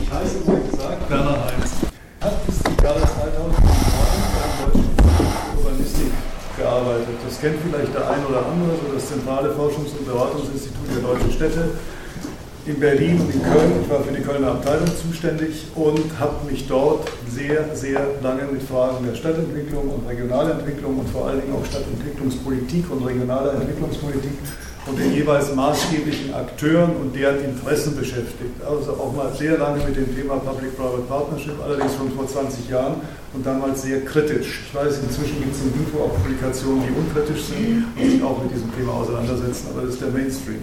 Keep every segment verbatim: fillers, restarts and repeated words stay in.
Ich heiße, wie gesagt, Werner Heinz. Ich habe bis zum Jahre zweitausendneun beim Deutschen Institut für Urbanistik gearbeitet. Das kennt vielleicht der ein oder andere, so das zentrale Forschungs- und Beratungsinstitut der deutschen Städte in Berlin und in Köln. Ich war für die Kölner Abteilung zuständig und habe mich dort sehr, sehr lange mit Fragen der Stadtentwicklung und Regionalentwicklung und vor allen Dingen auch Stadtentwicklungspolitik und regionaler Entwicklungspolitik und den jeweils maßgeblichen Akteuren und deren Interessen beschäftigt. Also auch mal sehr lange mit dem Thema Public-Private Partnership, allerdings schon vor zwanzig Jahren und damals sehr kritisch. Ich weiß, inzwischen gibt es in Info auch Publikationen, die unkritisch sind und sich auch mit diesem Thema auseinandersetzen, aber das ist der Mainstream.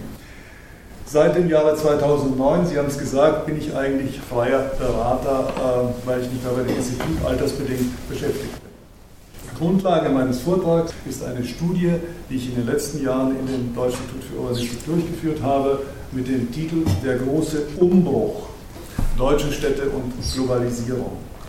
Seit dem Jahre zweitausendneun, Sie haben es gesagt, bin ich eigentlich freier Berater, äh, weil ich mich da bei dem Institut altersbedingt beschäftigt bin. Grundlage meines Vortrags ist eine Studie, die ich in den letzten Jahren in dem Deutschen Institut für Urbanistik durchgeführt habe, mit dem Titel Der große Umbruch, deutsche Städte und Globalisierung.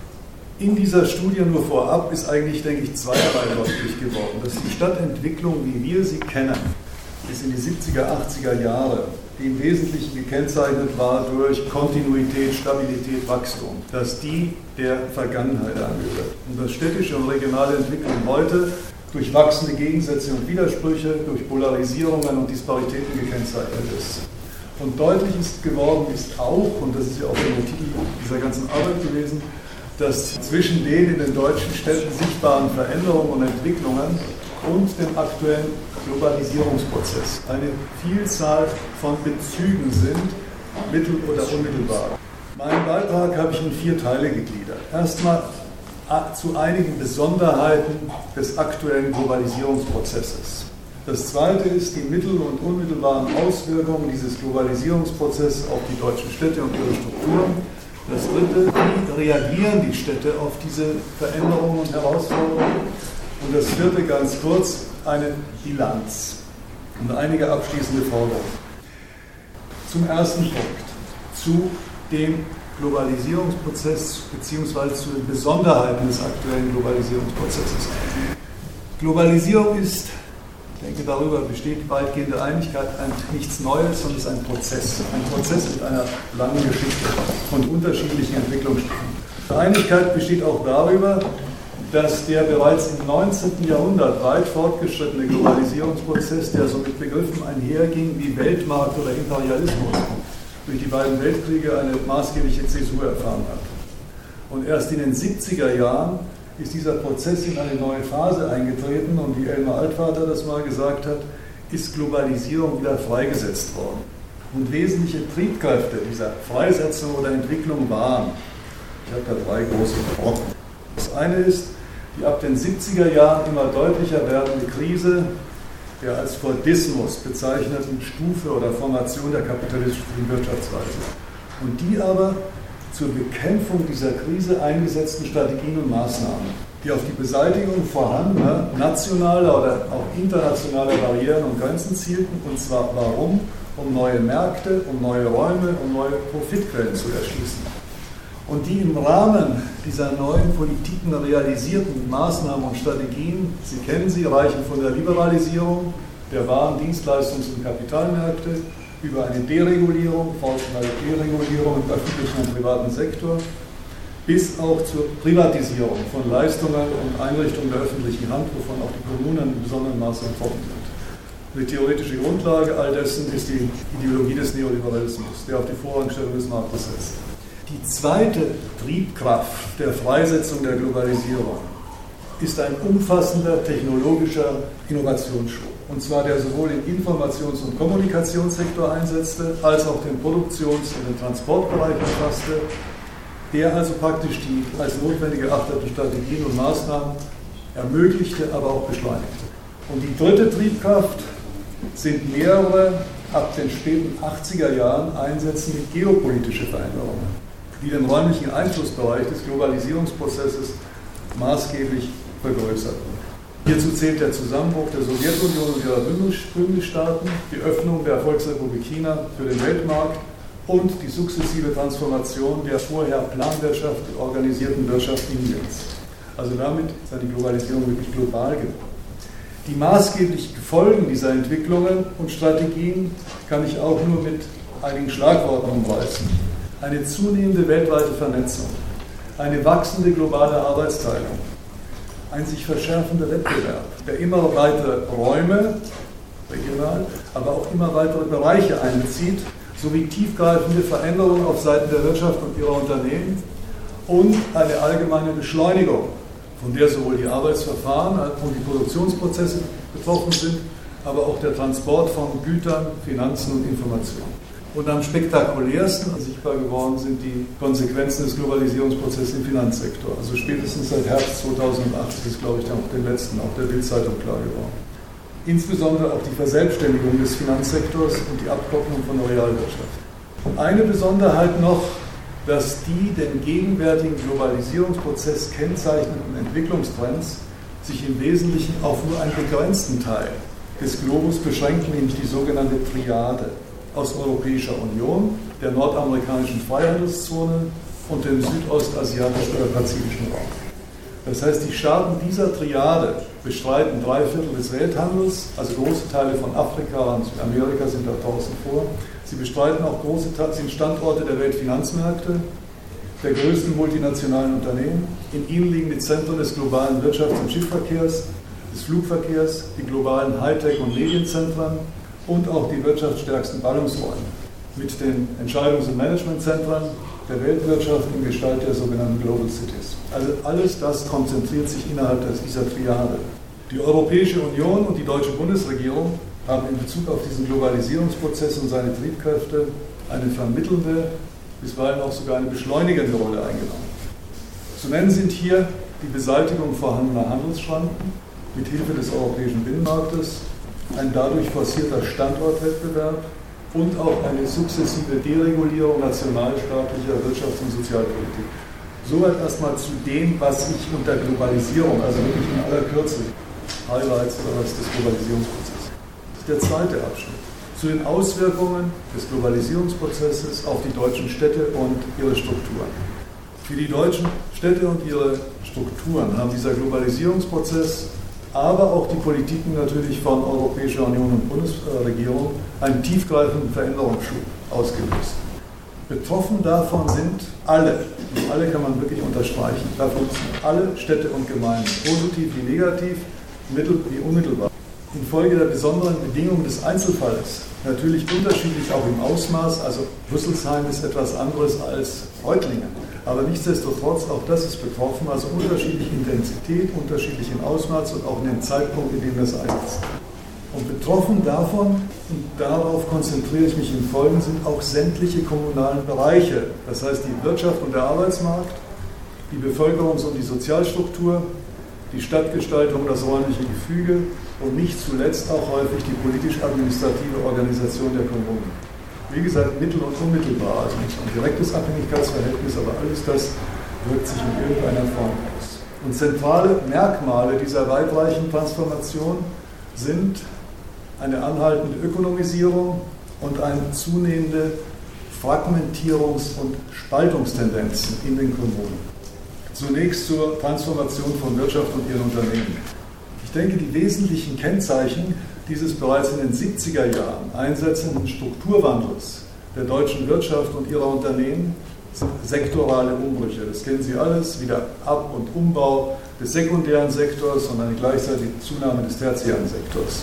In dieser Studie nur vorab ist eigentlich, denke ich, zweierlei deutlich geworden, dass die Stadtentwicklung, wie wir sie kennen, bis in die siebziger, achtziger Jahre, die im Wesentlichen gekennzeichnet war durch Kontinuität, Stabilität, Wachstum, dass die der Vergangenheit angehört. Und dass städtische und regionale Entwicklung heute durch wachsende Gegensätze und Widersprüche, durch Polarisierungen und Disparitäten gekennzeichnet ist. Und deutlich ist geworden ist auch, und das ist ja auch der Titel dieser ganzen Arbeit gewesen, dass zwischen den in den deutschen Städten sichtbaren Veränderungen und Entwicklungen und dem aktuellen Globalisierungsprozess eine Vielzahl von Bezügen sind, mittel- oder unmittelbar. Meinen Beitrag habe ich in vier Teile gegliedert. Erstmal zu einigen Besonderheiten des aktuellen Globalisierungsprozesses. Das zweite ist die mittel- und unmittelbaren Auswirkungen dieses Globalisierungsprozesses auf die deutschen Städte und ihre Strukturen. Das dritte, wie reagieren die Städte auf diese Veränderungen und Herausforderungen? Und das vierte, ganz kurz, eine Bilanz und einige abschließende Forderungen. Zum ersten Punkt, zu dem Globalisierungsprozess bzw. zu den Besonderheiten des aktuellen Globalisierungsprozesses. Globalisierung ist, ich denke, darüber besteht weitgehende Einigkeit, ein, nichts Neues, sondern es ist ein Prozess. Ein Prozess mit einer langen Geschichte und unterschiedlichen Entwicklungsstufen. Die Einigkeit besteht auch darüber, dass der bereits im neunzehnten Jahrhundert weit fortgeschrittene Globalisierungsprozess, der so mit Begriffen einherging wie Weltmarkt oder Imperialismus, durch die beiden Weltkriege eine maßgebliche Zäsur erfahren hat. Und erst in den siebziger Jahren ist dieser Prozess in eine neue Phase eingetreten und wie Elmar Altvater das mal gesagt hat, ist Globalisierung wieder freigesetzt worden. Und wesentliche Triebkräfte dieser Freisetzung oder Entwicklung waren, ich habe da drei große Brocken. Das eine ist die ab den siebziger Jahren immer deutlicher werdende Krise der als Fordismus bezeichneten Stufe oder Formation der kapitalistischen Wirtschaftsweise. Und die aber zur Bekämpfung dieser Krise eingesetzten Strategien und Maßnahmen, die auf die Beseitigung vorhandener nationaler oder auch internationaler Barrieren und Grenzen zielten, und zwar warum? Um neue Märkte, um neue Räume, um neue Profitquellen zu erschließen. Und die im Rahmen dieser neuen Politiken realisierten Maßnahmen und Strategien, Sie kennen sie, reichen von der Liberalisierung der Waren-, Dienstleistungs- und Kapitalmärkte über eine Deregulierung, fortschreitende Deregulierung im öffentlichen und privaten Sektor, bis auch zur Privatisierung von Leistungen und Einrichtungen der öffentlichen Hand, wovon auch die Kommunen in besonderem Maße betroffen sind. Die theoretische Grundlage all dessen ist die Ideologie des Neoliberalismus, der auf die Vorrangstellung des Marktes setzt. Die zweite Triebkraft der Freisetzung der Globalisierung ist ein umfassender technologischer Innovationsschub. Und zwar der sowohl im Informations- und Kommunikationssektor einsetzte, als auch den Produktions- und den Transportbereich umfasste, der also praktisch die als notwendig erachteten Strategien und Maßnahmen ermöglichte, aber auch beschleunigte. Und die dritte Triebkraft sind mehrere ab den späten achtziger Jahren einsetzende geopolitische Veränderungen, die den räumlichen Einflussbereich des Globalisierungsprozesses maßgeblich vergrößerten. Hierzu zählt der Zusammenbruch der Sowjetunion und ihrer Bündnisstaaten, die Öffnung der Volksrepublik China für den Weltmarkt und die sukzessive Transformation der vorher Planwirtschaft organisierten Wirtschaft Indiens. Also damit ist die Globalisierung wirklich global geworden. Die maßgeblichen Folgen dieser Entwicklungen und Strategien kann ich auch nur mit einigen Schlagworten umreißen. eine zunehmende weltweite Vernetzung, eine wachsende globale Arbeitsteilung, ein sich verschärfender Wettbewerb, der immer weitere Räume, regional, aber auch immer weitere Bereiche einbezieht, sowie tiefgreifende Veränderungen auf Seiten der Wirtschaft und ihrer Unternehmen und eine allgemeine Beschleunigung, von der sowohl die Arbeitsverfahren und die Produktionsprozesse betroffen sind, aber auch der Transport von Gütern, Finanzen und Informationen. Und am spektakulärsten sichtbar geworden sind die Konsequenzen des Globalisierungsprozesses im Finanzsektor. Also spätestens seit Herbst zweitausendacht ist, glaube ich, auch den letzten, auch der Bild-Zeitung klar geworden. Insbesondere auch die Verselbstständigung des Finanzsektors und die Abkopplung von der Realwirtschaft. Und eine Besonderheit noch, dass die den gegenwärtigen Globalisierungsprozess kennzeichnenden Entwicklungstrends sich im Wesentlichen auf nur einen begrenzten Teil des Globus beschränken, nämlich die sogenannte Triade aus Europäischer Union, der nordamerikanischen Freihandelszone und dem südostasiatischen oder pazifischen Raum. Das heißt, die Staaten dieser Triade bestreiten drei Viertel des Welthandels, also große Teile von Afrika und Südamerika sind da draußen vor. Sie bestreiten auch große Teile, sind Standorte der Weltfinanzmärkte, der größten multinationalen Unternehmen. In ihnen liegen die Zentren des globalen Wirtschafts- und Schiffsverkehrs, des Flugverkehrs, die globalen Hightech- und Medienzentren und auch die wirtschaftsstärksten Ballungsräume mit den Entscheidungs- und Managementzentren der Weltwirtschaft in Gestalt der sogenannten Global Cities. Also alles das konzentriert sich innerhalb dieser Triade. Die Europäische Union und die deutsche Bundesregierung haben in Bezug auf diesen Globalisierungsprozess und seine Triebkräfte eine vermittelnde, bisweilen auch sogar eine beschleunigende Rolle eingenommen. Zu nennen sind hier die Beseitigung vorhandener Handelsschranken mit Hilfe des europäischen Binnenmarktes, ein dadurch forcierter Standortwettbewerb und auch eine sukzessive Deregulierung nationalstaatlicher Wirtschafts- und Sozialpolitik. Soweit erstmal zu dem, was ich unter Globalisierung, also wirklich in aller Kürze, Highlights oder was des Globalisierungsprozesses. Das ist der zweite Abschnitt. Zu den Auswirkungen des Globalisierungsprozesses auf die deutschen Städte und ihre Strukturen. Für die deutschen Städte und ihre Strukturen haben dieser Globalisierungsprozess, aber auch die Politiken natürlich von Europäischer Union und Bundesregierung einen tiefgreifenden Veränderungsschub ausgelöst. Betroffen davon sind alle, und alle kann man wirklich unterstreichen, davon sind alle Städte und Gemeinden, positiv wie negativ, mittel wie unmittelbar. Infolge der besonderen Bedingungen des Einzelfalls, natürlich unterschiedlich auch im Ausmaß, also Rüsselsheim ist etwas anderes als Reutlingen, aber nichtsdestotrotz, auch das ist betroffen, also unterschiedliche Intensität, unterschiedlich im Ausmaß und auch in dem Zeitpunkt, in dem das einsetzt. Und betroffen davon, und darauf konzentriere ich mich im Folgenden, sind auch sämtliche kommunalen Bereiche, das heißt die Wirtschaft und der Arbeitsmarkt, die Bevölkerungs- und die Sozialstruktur, die Stadtgestaltung, das räumliche Gefüge und nicht zuletzt auch häufig die politisch-administrative Organisation der Kommunen. Wie gesagt, mittel- und unmittelbar, also nicht ein direktes Abhängigkeitsverhältnis, aber alles das wirkt sich in irgendeiner Form aus. Und zentrale Merkmale dieser weitreichenden Transformation sind eine anhaltende Ökonomisierung und eine zunehmende Fragmentierungs- und Spaltungstendenzen in den Kommunen. Zunächst zur Transformation von Wirtschaft und ihren Unternehmen. Ich denke, die wesentlichen Kennzeichen dieses bereits in den siebziger Jahren einsetzenden Strukturwandels der deutschen Wirtschaft und ihrer Unternehmen sind sektorale Umbrüche. Das kennen Sie alles, wieder Ab- und Umbau des sekundären Sektors und eine gleichzeitige Zunahme des tertiären Sektors.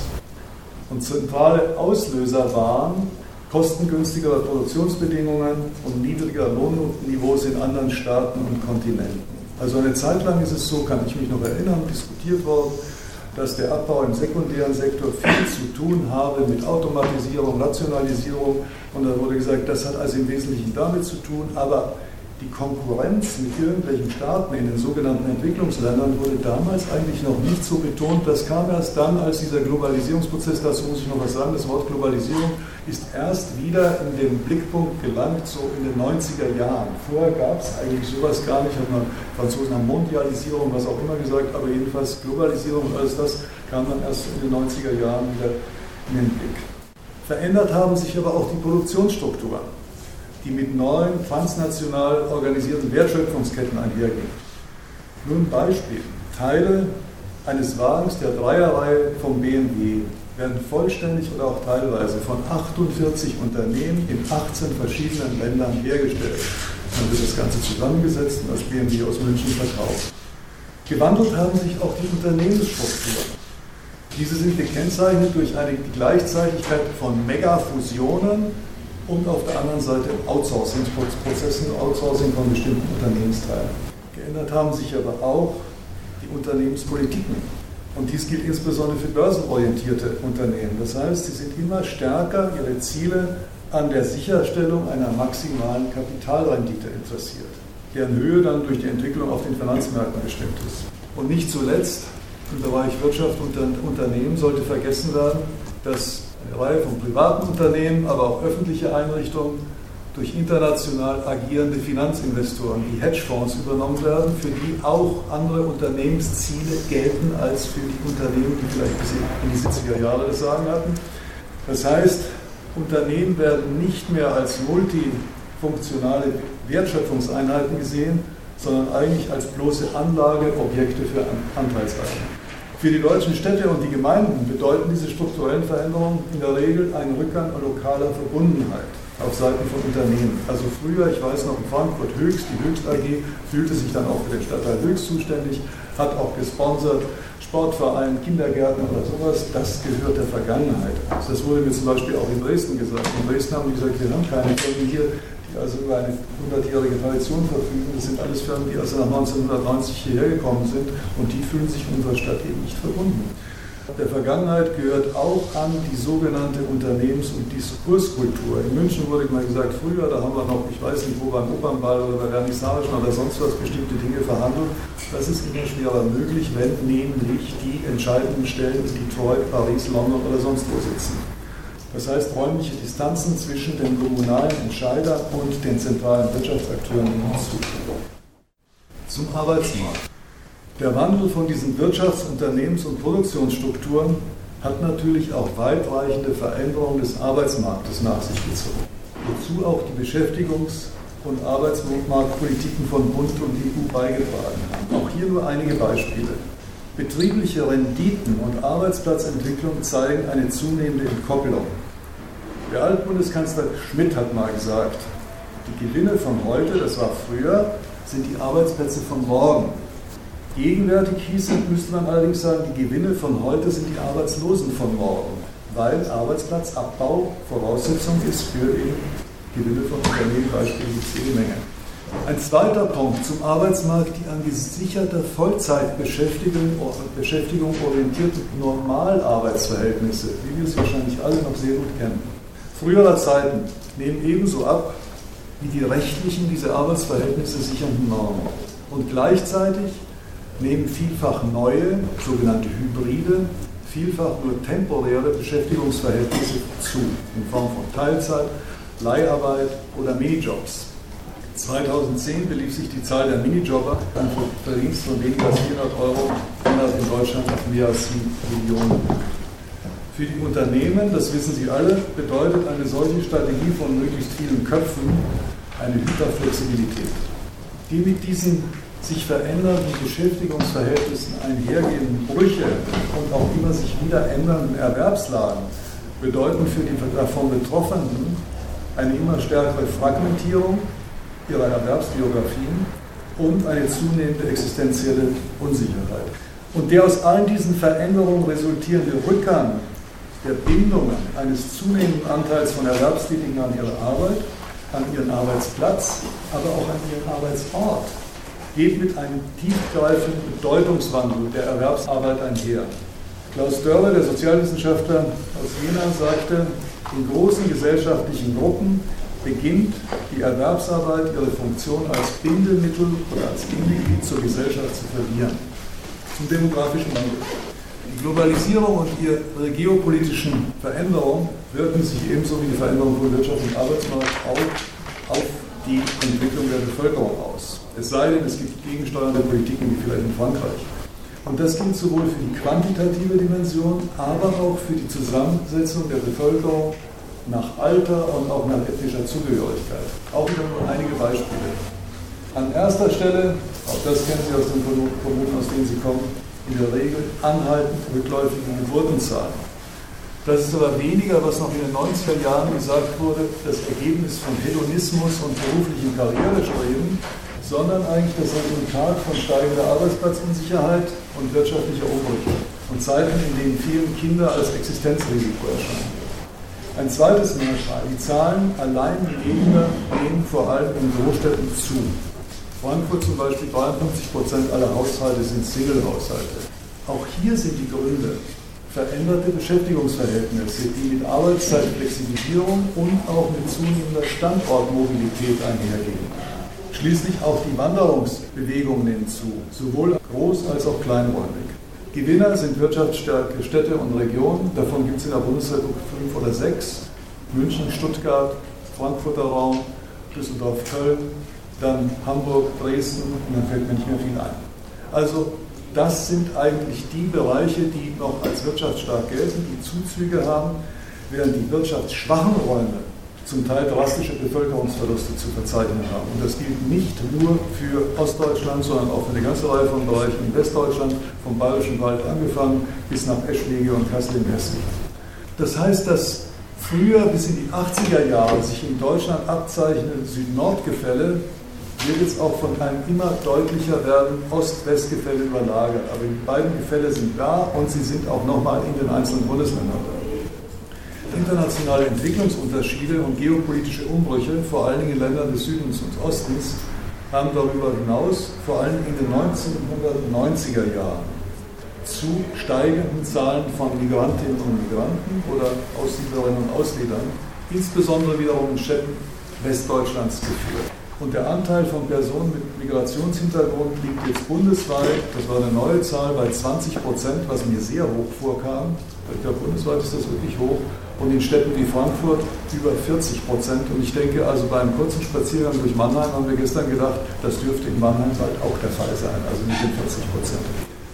Und zentrale Auslöser waren kostengünstigere Produktionsbedingungen und niedrigere Lohnniveaus in anderen Staaten und Kontinenten. Also eine Zeit lang ist es so, kann ich mich noch erinnern, diskutiert worden, dass der Abbau im sekundären Sektor viel zu tun habe mit Automatisierung, Rationalisierung. Und da wurde gesagt, das hat also im Wesentlichen damit zu tun, aber die Konkurrenz mit irgendwelchen Staaten in den sogenannten Entwicklungsländern wurde damals eigentlich noch nicht so betont. Das kam erst dann, als dieser Globalisierungsprozess, dazu muss ich noch was sagen, das Wort Globalisierung ist erst wieder in den Blickpunkt gelangt, so in den neunziger Jahren. Vorher gab es eigentlich sowas gar nicht, hat man Franzosen haben Mondialisierung, was auch immer gesagt, aber jedenfalls Globalisierung und alles das kam dann erst in den neunziger Jahren wieder in den Blick. Verändert haben sich aber auch die Produktionsstrukturen, die mit neuen transnational organisierten Wertschöpfungsketten einhergehen. Nur ein Beispiel. Teile eines Wagens der Dreierreihe vom B M W werden vollständig oder auch teilweise von achtundvierzig Unternehmen in achtzehn verschiedenen Ländern hergestellt. Dann wird das Ganze zusammengesetzt und als B M W aus München verkauft. Gewandelt haben sich auch die Unternehmensstrukturen. Diese sind gekennzeichnet durch eine Gleichzeitigkeit von Megafusionen und auf der anderen Seite Outsourcing-Prozessen, Outsourcing von bestimmten Unternehmensteilen. Geändert haben sich aber auch die Unternehmenspolitiken. Und dies gilt insbesondere für börsenorientierte Unternehmen. Das heißt, sie sind immer stärker ihre Ziele an der Sicherstellung einer maximalen Kapitalrendite interessiert, deren Höhe dann durch die Entwicklung auf den Finanzmärkten bestimmt ist. Und nicht zuletzt im Bereich Wirtschaft und Unternehmen sollte vergessen werden, dass eine Reihe von privaten Unternehmen, aber auch öffentliche Einrichtungen durch international agierende Finanzinvestoren wie Hedgefonds übernommen werden, für die auch andere Unternehmensziele gelten als für die Unternehmen, die vielleicht bis in die siebziger Jahre das Sagen hatten. Das heißt, Unternehmen werden nicht mehr als multifunktionale Wertschöpfungseinheiten gesehen, sondern eigentlich als bloße Anlageobjekte für Anteilseigner. Für die deutschen Städte und die Gemeinden bedeuten diese strukturellen Veränderungen in der Regel einen Rückgang an lokaler Verbundenheit auf Seiten von Unternehmen. Also früher, ich weiß noch in Frankfurt Höchst, die Höchst A G fühlte sich dann auch für den Stadtteil Höchst zuständig, hat auch gesponsert, Sportverein, Kindergärten oder sowas, das gehört der Vergangenheit. Das wurde mir zum Beispiel auch in Dresden gesagt. In Dresden haben die gesagt, wir haben keine Firmen hier, die also über eine hundertjährige Tradition verfügen. Das sind alles Firmen, die also nach neunzehnhundertneunzig hierher gekommen sind und die fühlen sich unserer Stadt eben nicht verbunden. Der Vergangenheit gehört auch an die sogenannte Unternehmens- und Diskurskultur. In München wurde mal gesagt, früher, da haben wir noch, ich weiß nicht wo, beim Opernball oder bei Vernissagen oder sonst was bestimmte Dinge verhandelt. Das ist immer schwerer möglich, wenn nämlich die entscheidenden Stellen in Detroit, Paris, London oder sonst wo sitzen. Das heißt, räumliche Distanzen zwischen den kommunalen Entscheidern und den zentralen Wirtschaftsakteuren hinzu. Zum Arbeitsmarkt. Der Wandel von diesen Wirtschafts-, Unternehmens- und Produktionsstrukturen hat natürlich auch weitreichende Veränderungen des Arbeitsmarktes nach sich gezogen, wozu auch die Beschäftigungs- und Arbeitsmarktpolitiken von Bund und E U beigetragen haben. Auch hier nur einige Beispiele. Betriebliche Renditen und Arbeitsplatzentwicklung zeigen eine zunehmende Entkopplung. Der Altbundeskanzler Schmidt hat mal gesagt, die Gewinne von heute, das war früher, sind die Arbeitsplätze von morgen. Gegenwärtig hieß es, müsste man allerdings sagen, die Gewinne von heute sind die Arbeitslosen von morgen, weil Arbeitsplatzabbau Voraussetzung ist für die Gewinne von Unternehmen, beispielsweise die C E-Menge. Ein zweiter Punkt zum Arbeitsmarkt, die an gesicherte Vollzeitbeschäftigung Beschäftigung orientierte Normalarbeitsverhältnisse, wie wir es wahrscheinlich alle noch sehr gut kennen. Früherer Zeiten nehmen ebenso ab wie die rechtlichen diese Arbeitsverhältnisse sichernden Normen. Und gleichzeitig nehmen vielfach neue, sogenannte Hybride, vielfach nur temporäre Beschäftigungsverhältnisse zu, in Form von Teilzeit, Leiharbeit oder Minijobs. zweitausendzehn belief sich die Zahl der Minijobber an Verdienst von weniger als vierhundert Euro innerhalb in Deutschland auf mehr als sieben Millionen. Für die Unternehmen, das wissen Sie alle, bedeutet eine solche Strategie von möglichst vielen Köpfen eine Hyperflexibilität. Die mit diesen sich verändernden Beschäftigungsverhältnissen einhergehenden Brüche und auch immer sich wieder ändernden Erwerbslagen bedeuten für die davon Betroffenen eine immer stärkere Fragmentierung ihrer Erwerbsbiografien und eine zunehmende existenzielle Unsicherheit. Und der aus all diesen Veränderungen resultierende Rückgang der Bindungen eines zunehmenden Anteils von Erwerbstätigen an ihre Arbeit, an ihren Arbeitsplatz, aber auch an ihren Arbeitsort, geht mit einem tiefgreifenden Bedeutungswandel der Erwerbsarbeit einher. Klaus Dörre, der Sozialwissenschaftler aus Jena, sagte, in großen gesellschaftlichen Gruppen beginnt die Erwerbsarbeit ihre Funktion als Bindemittel oder als Bindeglied zur Gesellschaft zu verlieren. Zum demografischen Wandel. Die Globalisierung und ihre geopolitischen Veränderungen wirken sich ebenso wie die Veränderung von Wirtschaft und Arbeitsmarkt auch auf die Entwicklung der Bevölkerung aus. Es sei denn, es gibt gegensteuernde Politiken wie vielleicht in Frankreich. Und das gilt sowohl für die quantitative Dimension, aber auch für die Zusammensetzung der Bevölkerung nach Alter und auch nach ethnischer Zugehörigkeit. Auch wieder nur einige Beispiele. An erster Stelle, auch das kennen Sie aus den Kommunen, aus denen Sie kommen, in der Regel anhaltend rückläufige Geburtenzahlen. Das ist aber weniger, was noch in den neunziger Jahren gesagt wurde, das Ergebnis von Hedonismus und beruflichem Karrierestreben, sondern eigentlich das Resultat von steigender Arbeitsplatzinsicherheit und wirtschaftlicher Umbrüche und Zeiten, in denen vielen Kinder als Existenzrisiko erscheinen. Ein zweites Merkmal: die Zahlen allein weniger gehen vor allem in Großstädten zu. Frankfurt zum Beispiel, dreiundfünfzig Prozent aller Haushalte sind Single-Haushalte. Auch hier sind die Gründe veränderte Beschäftigungsverhältnisse, die mit Arbeitszeitflexibilisierung und auch mit zunehmender Standortmobilität einhergehen. Schließlich auch die Wanderungsbewegungen nehmen zu, sowohl groß- als auch kleinräumig. Gewinner sind wirtschaftsstarke Städte und Regionen, davon gibt es in der Bundesrepublik fünf oder sechs: München, Stuttgart, Frankfurter Raum, Düsseldorf, Köln, dann Hamburg, Dresden, und dann fällt mir nicht mehr viel ein. Also das sind eigentlich die Bereiche, die noch als wirtschaftsstark gelten, die Zuzüge haben, während die wirtschaftsschwachen Räume zum Teil drastische Bevölkerungsverluste zu verzeichnen haben. Und das gilt nicht nur für Ostdeutschland, sondern auch für eine ganze Reihe von Bereichen in Westdeutschland, vom Bayerischen Wald angefangen bis nach Eschwege und Kassel im Hessen. Das heißt, dass früher bis in die achtziger Jahre sich in Deutschland abzeichnende Süd-Nord-Gefälle wird jetzt auch von einem immer deutlicher werden Ost-West-Gefälle überlagert. Aber die beiden Gefälle sind da und sie sind auch nochmal in den einzelnen Bundesländern da. Internationale Entwicklungsunterschiede und geopolitische Umbrüche, vor allen Dingen in Ländern des Südens und Ostens, haben darüber hinaus vor allem in den neunzehnhundertneunziger Jahren zu steigenden Zahlen von Migrantinnen und Migranten oder Aussiedlerinnen und Ausländern, insbesondere wiederum in Städten Westdeutschlands geführt. Und der Anteil von Personen mit Migrationshintergrund liegt jetzt bundesweit, das war eine neue Zahl, bei zwanzig Prozent, was mir sehr hoch vorkam. Ich glaube, bundesweit ist das wirklich hoch. Und in Städten wie Frankfurt über vierzig Prozent. Und ich denke, also beim kurzen Spaziergang durch Mannheim haben wir gestern gedacht, das dürfte in Mannheim bald auch der Fall sein, also mit den vierzig Prozent.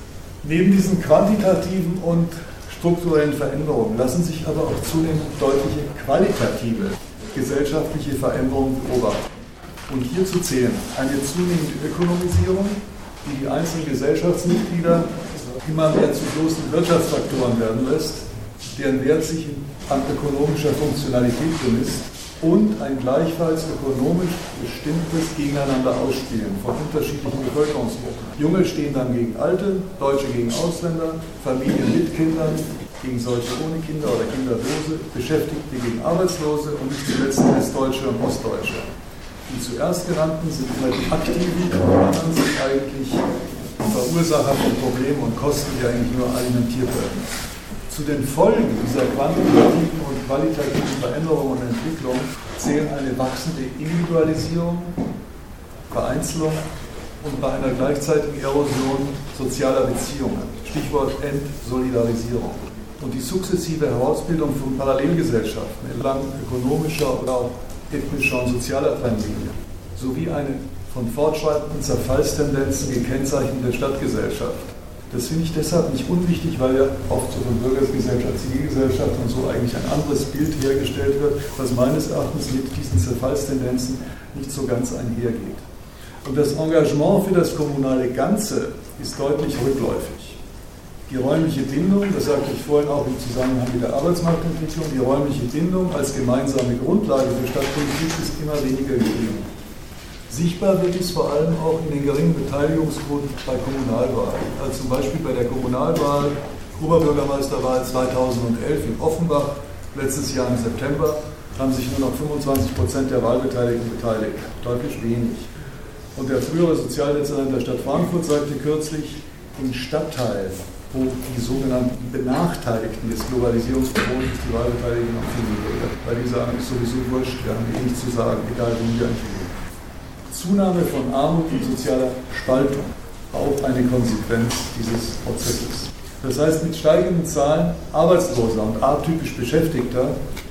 Neben diesen quantitativen und strukturellen Veränderungen lassen sich aber auch zunehmend deutliche qualitative gesellschaftliche Veränderungen beobachten. Und hierzu zählen eine zunehmende Ökonomisierung, die die einzelnen Gesellschaftsmitglieder immer mehr zu bloßen Wirtschaftsfaktoren werden lässt, deren Wert sich an ökonomischer Funktionalität bemisst, und ein gleichfalls ökonomisch bestimmtes Gegeneinander ausspielen von unterschiedlichen Bevölkerungsgruppen. Junge stehen dann gegen Alte, Deutsche gegen Ausländer, Familien mit Kindern gegen solche ohne Kinder oder Kinderlose, Beschäftigte gegen Arbeitslose und nicht zuletzt Westdeutsche und Ostdeutsche. Die zuerst genannten sind immer die Aktiven, die anderen sind eigentlich Verursacher von Problemen und Kosten, die eigentlich nur alimentiert werden. Zu den Folgen dieser quantitativen und qualitativen Veränderungen und Entwicklung zählen eine wachsende Individualisierung, Vereinzelung und bei einer gleichzeitigen Erosion sozialer Beziehungen. Stichwort Entsolidarisierung. Und die sukzessive Herausbildung von Parallelgesellschaften entlang ökonomischer oder auch ethnischer und sozialer Trennlinie, sowie eine von fortschreitenden Zerfallstendenzen gekennzeichnete Stadtgesellschaft. Das finde ich deshalb nicht unwichtig, weil ja oft so von Bürgergesellschaft, Zivilgesellschaft und so eigentlich ein anderes Bild hergestellt wird, was meines Erachtens mit diesen Zerfallstendenzen nicht so ganz einhergeht. Und das Engagement für das kommunale Ganze ist deutlich rückläufig. Die räumliche Bindung, das sagte ich vorhin auch im Zusammenhang mit der Arbeitsmarktentwicklung, die räumliche Bindung als gemeinsame Grundlage für Stadtpolitik ist immer weniger gegeben. Sichtbar wird dies vor allem auch in den geringen Beteiligungsquoten bei Kommunalwahlen. Also zum Beispiel bei der Kommunalwahl, Oberbürgermeisterwahl zweitausendelf in Offenbach, letztes Jahr im September, haben sich nur noch fünfundzwanzig Prozent der Wahlbeteiligten beteiligt. Deutlich wenig. Und der frühere Sozialdezernent der Stadt Frankfurt sagte kürzlich, in Stadtteilen, wo die sogenannten Benachteiligten des Globalisierungsverbots ist die Wahlbeteiligung noch viel niedriger. Bei dieser ist sowieso wurscht, wir haben eh nichts zu sagen, egal wie wir entwickeln. Zunahme von Armut und sozialer Spaltung, auch eine Konsequenz dieses Prozesses. Das heißt, mit steigenden Zahlen Arbeitsloser und atypisch Beschäftigter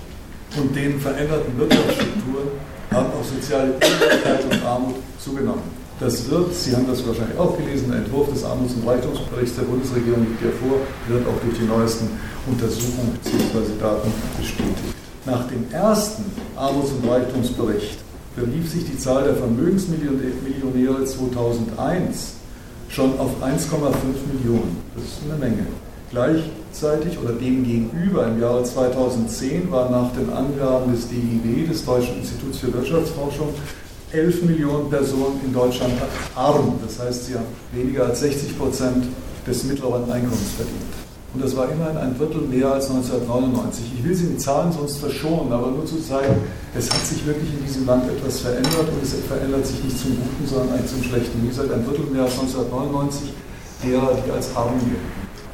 und den veränderten Wirtschaftsstrukturen haben auch soziale Ungleichheit und Armut zugenommen. Das wird, Sie haben das wahrscheinlich auch gelesen, der Entwurf des Armuts- und Reichtumsberichts der Bundesregierung liegt ja vor, wird auch durch die neuesten Untersuchungen bzw. Daten bestätigt. Nach dem ersten Armuts- und Reichtumsbericht belief sich die Zahl der Vermögensmillionäre zweitausendeins schon auf eins Komma fünf Millionen. Das ist eine Menge. Gleich gleichzeitig oder dem gegenüber im Jahre zweitausendzehn waren nach den Angaben des D I W, des Deutschen Instituts für Wirtschaftsforschung, elf Millionen Personen in Deutschland arm. Das heißt, sie haben weniger als sechzig Prozent des mittleren Einkommens verdient. Und das war immerhin ein Drittel mehr als neunzehnhundertneunundneunzig. Ich will Sie mit Zahlen sonst verschonen, aber nur zu zeigen, es hat sich wirklich in diesem Land etwas verändert und es verändert sich nicht zum Guten, sondern eigentlich zum Schlechten. Wie gesagt, ein Drittel mehr als neunzehnhundertneunundneunzig derer, die als arm gelten.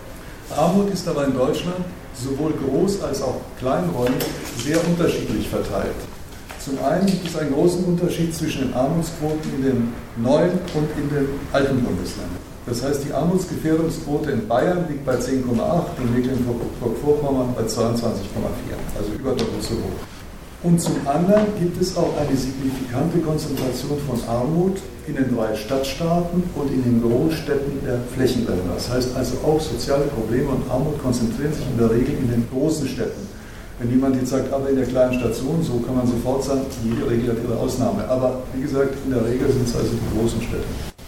Armut ist aber in Deutschland sowohl groß als auch kleinräumig sehr unterschiedlich verteilt. Zum einen gibt es einen großen Unterschied zwischen den Armutsquoten in den neuen und in den alten Bundesländern. Das heißt, die Armutsgefährdungsquote in Bayern liegt bei zehn Komma acht, in Mecklenburg-Vorpommern bei zweiundzwanzig Komma vier, also überdoppelt so hoch. Und zum anderen gibt es auch eine signifikante Konzentration von Armut in den drei Stadtstaaten und in den Großstädten der Flächenländer. Das heißt also auch soziale Probleme und Armut konzentrieren sich in der Regel in den großen Städten. Wenn jemand jetzt sagt, aber in der kleinen Station, so kann man sofort sagen, jede Regel hat ihre Ausnahme. Aber wie gesagt, in der Regel sind es also die großen Städte.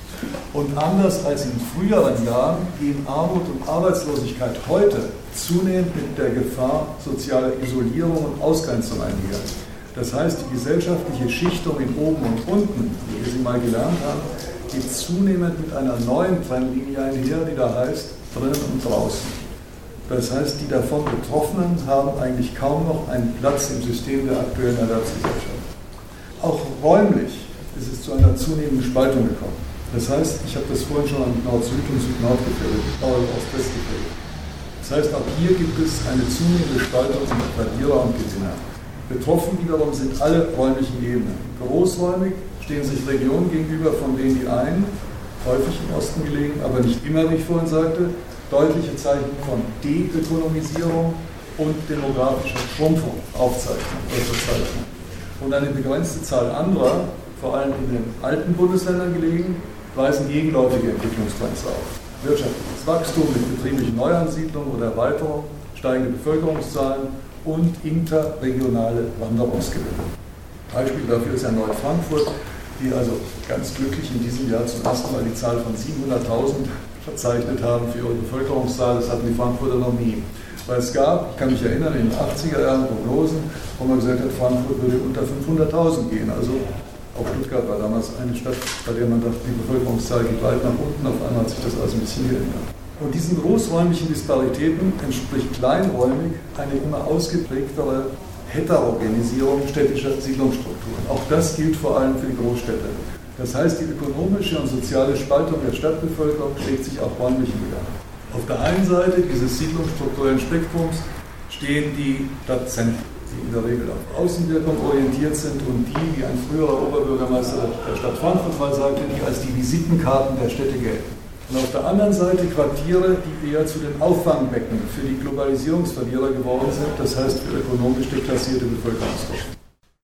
Und anders als in früheren Jahren gehen Armut und Arbeitslosigkeit heute zunehmend mit der Gefahr sozialer Isolierung und Ausgrenzung einher. Das heißt, die gesellschaftliche Schichtung in oben und unten, wie wir sie mal gelernt haben, geht zunehmend mit einer neuen Trennlinie einher, die da heißt drinnen und draußen. Das heißt, die davon Betroffenen haben eigentlich kaum noch einen Platz im System der aktuellen Erwerbsgesellschaft. Auch räumlich ist es zu einer zunehmenden Spaltung gekommen. Das heißt, ich habe das vorhin schon an Nord-Süd und Süd-Nord gefällt, Ost-West gefällt. Das heißt, auch hier gibt es eine zunehmende Spaltung unter Verlierer und Gewinner. Betroffen wiederum sind alle räumlichen Ebenen. Großräumig stehen sich Regionen gegenüber, von denen die einen, häufig im Osten gelegen, aber nicht immer, wie ich vorhin sagte, deutliche Zeichen von Deökonomisierung und demografischer Schrumpfung aufzeichnen oder verzeichnen. Und eine begrenzte Zahl anderer, vor allem in den alten Bundesländern gelegen, weisen gegenläufige Entwicklungstrends auf. Wirtschaftliches Wachstum mit betrieblicher Neuansiedlung oder Erweiterung, steigende Bevölkerungszahlen und interregionale Wanderungsgewinne. Beispiel dafür ist erneut Frankfurt, die also ganz glücklich in diesem Jahr zum ersten Mal die Zahl von siebenhunderttausend verzeichnet haben für ihre Bevölkerungszahl. Das hatten die Frankfurter noch nie. Weil es gab, ich kann mich erinnern, in den achtziger Jahren Prognosen, wo man gesagt hat, Frankfurt würde unter fünfhunderttausend gehen. Also auch Stuttgart war damals eine Stadt, bei der man dachte, die Bevölkerungszahl geht weit nach unten. Auf einmal hat sich das also ein bisschen geändert. Und diesen großräumlichen Disparitäten entspricht kleinräumig eine immer ausgeprägtere Heterogenisierung städtischer Siedlungsstrukturen. Auch das gilt vor allem für die Großstädte. Das heißt, die ökonomische und soziale Spaltung der Stadtbevölkerung schlägt sich auch räumlich nieder. Auf der einen Seite dieses siedlungsstrukturellen Spektrums stehen die Stadtzentren, die in der Regel auf Außenwirkung orientiert sind und die, wie ein früherer Oberbürgermeister der Stadt Frankfurt mal sagte, die als die Visitenkarten der Städte gelten. Und auf der anderen Seite Quartiere, die eher zu den Auffangbecken für die Globalisierungsverlierer geworden sind, das heißt für ökonomisch deklassierte Bevölkerungsgruppen.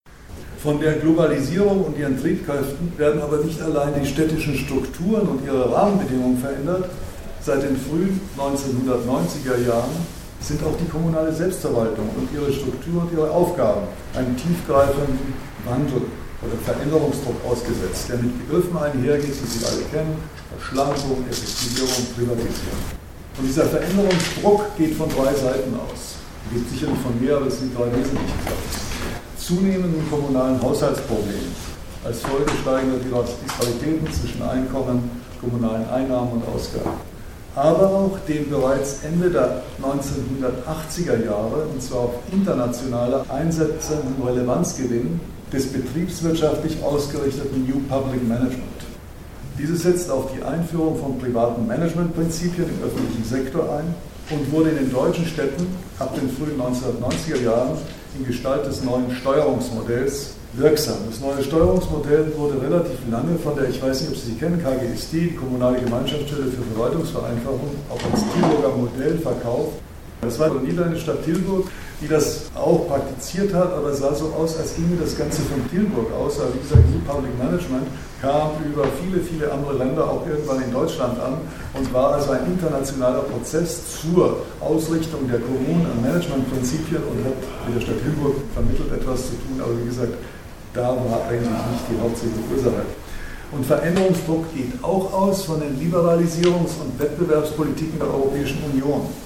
Von der Globalisierung und ihren Triebkräften werden aber nicht allein die städtischen Strukturen und ihre Rahmenbedingungen verändert. Seit den frühen neunzehnhundertneunziger Jahren sind auch die kommunale Selbstverwaltung und ihre Struktur und ihre Aufgaben einem tiefgreifenden Wandel oder Veränderungsdruck ausgesetzt, der mit Begriffen einhergeht, die Sie alle kennen: Verschlankung, Effektivierung, Privatisierung. Und dieser Veränderungsdruck geht von drei Seiten aus. Es geht sicherlich von mehr, aber es sind drei wesentliche Sachen. Zunehmenden kommunalen Haushaltsproblemen als Folge steigender Disparitäten zwischen Einkommen, kommunalen Einnahmen und Ausgaben. Aber auch dem bereits Ende der neunzehnhundertachtziger Jahre, und zwar auf internationaler einsetzenden Relevanzgewinn des betriebswirtschaftlich ausgerichteten New Public Management. Dieses setzt auf die Einführung von privaten Managementprinzipien im öffentlichen Sektor ein und wurde in den deutschen Städten ab den frühen neunzehnhundertneunziger Jahren in Gestalt des neuen Steuerungsmodells wirksam. Das neue Steuerungsmodell wurde relativ lange von der, ich weiß nicht, ob Sie sie kennen, K G S T, die Kommunale Gemeinschaftsstelle für Verwaltungsvereinfachung, auch als Tilburger Modell verkauft. Das war eine niederländische Stadt Tilburg, die das auch praktiziert hat, aber es sah so aus, als ginge das Ganze von Tilburg aus. Aber wie gesagt, New Public Management kam über viele, viele andere Länder auch irgendwann in Deutschland an und war also ein internationaler Prozess zur Ausrichtung der Kommunen an Managementprinzipien und hat mit der Stadt Tilburg vermittelt etwas zu tun, aber wie gesagt, da war eigentlich nicht die hauptsächliche Ursache. Und Veränderungsdruck geht auch aus von den Liberalisierungs- und Wettbewerbspolitiken der Europäischen Union.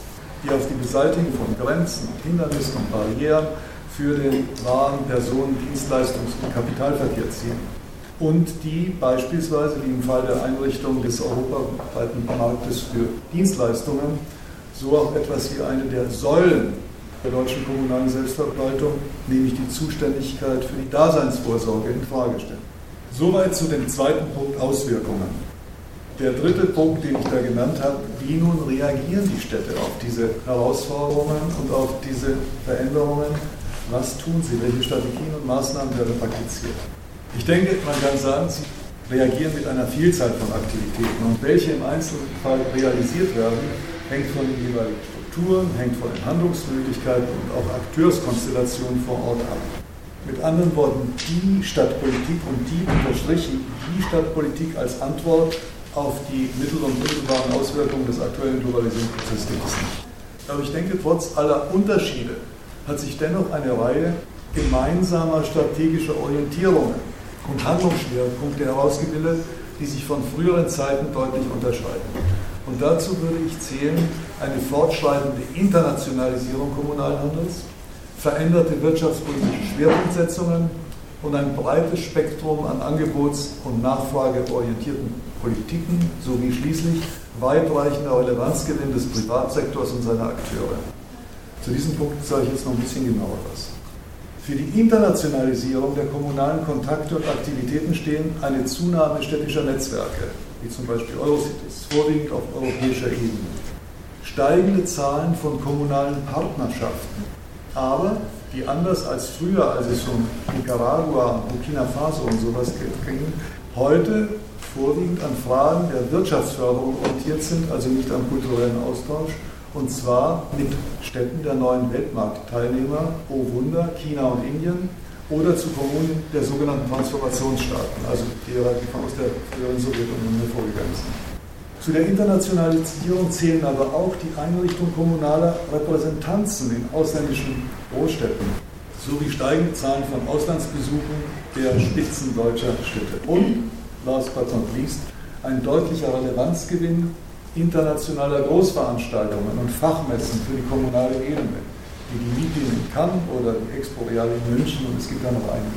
die auf die Beseitigung von Grenzen, Hindernissen und Barrieren für den Waren-, Personen-, Dienstleistungs- und Kapitalverkehr zielen. Und die beispielsweise, wie im Fall der Einrichtung des europaweiten Marktes für Dienstleistungen, so auch etwas wie eine der Säulen der deutschen kommunalen Selbstverwaltung, nämlich die Zuständigkeit für die Daseinsvorsorge, in Frage stellen. Soweit zu dem zweiten Punkt Auswirkungen. Der dritte Punkt, den ich da genannt habe, wie nun reagieren die Städte auf diese Herausforderungen und auf diese Veränderungen? Was tun sie? Welche Strategien und Maßnahmen werden praktiziert? Ich denke, man kann sagen, sie reagieren mit einer Vielzahl von Aktivitäten. Und welche im Einzelfall realisiert werden, hängt von den jeweiligen Strukturen, hängt von den Handlungsmöglichkeiten und auch Akteurskonstellationen vor Ort ab. Mit anderen Worten, die Stadtpolitik und die unterstrichen, die Stadtpolitik als Antwort auf die mittel- und unmittelbaren Auswirkungen des aktuellen Globalisierungsprozesses gibt es nicht. Aber ich denke, trotz aller Unterschiede hat sich dennoch eine Reihe gemeinsamer strategischer Orientierungen und Handlungsschwerpunkte herausgebildet, die sich von früheren Zeiten deutlich unterscheiden. Und dazu würde ich zählen eine fortschreitende Internationalisierung kommunalen Handels, veränderte wirtschaftspolitische Schwerpunktsetzungen und ein breites Spektrum an angebots- und nachfrageorientierten Politiken sowie schließlich weitreichender Relevanzgewinn des Privatsektors und seiner Akteure. Zu diesem Punkt sage ich jetzt noch ein bisschen genauer was. Für die Internationalisierung der kommunalen Kontakte und Aktivitäten stehen eine Zunahme städtischer Netzwerke, wie zum Beispiel Eurocities, vorwiegend auf europäischer Ebene. Steigende Zahlen von kommunalen Partnerschaften, aber die anders als früher, als es um Nicaragua, Burkina Faso und sowas ging, heute vorwiegend an Fragen der Wirtschaftsförderung orientiert sind, also nicht am kulturellen Austausch, und zwar mit Städten der neuen Weltmarktteilnehmer, oh Wunder, China und Indien, oder zu Kommunen der sogenannten Transformationsstaaten, also derer, die aus der früheren Sowjetunion hervorgegangen sind. Zu der Internationalisierung zählen aber auch die Einrichtung kommunaler Repräsentanzen in ausländischen Großstädten sowie steigende Zahlen von Auslandsbesuchen der Spitzen deutscher Städte. Und, last but not least, ein deutlicher Relevanzgewinn internationaler Großveranstaltungen und Fachmessen für die kommunale Ebene, wie die Meeting in Cannes oder die Expo Real in München, und es gibt da noch einige.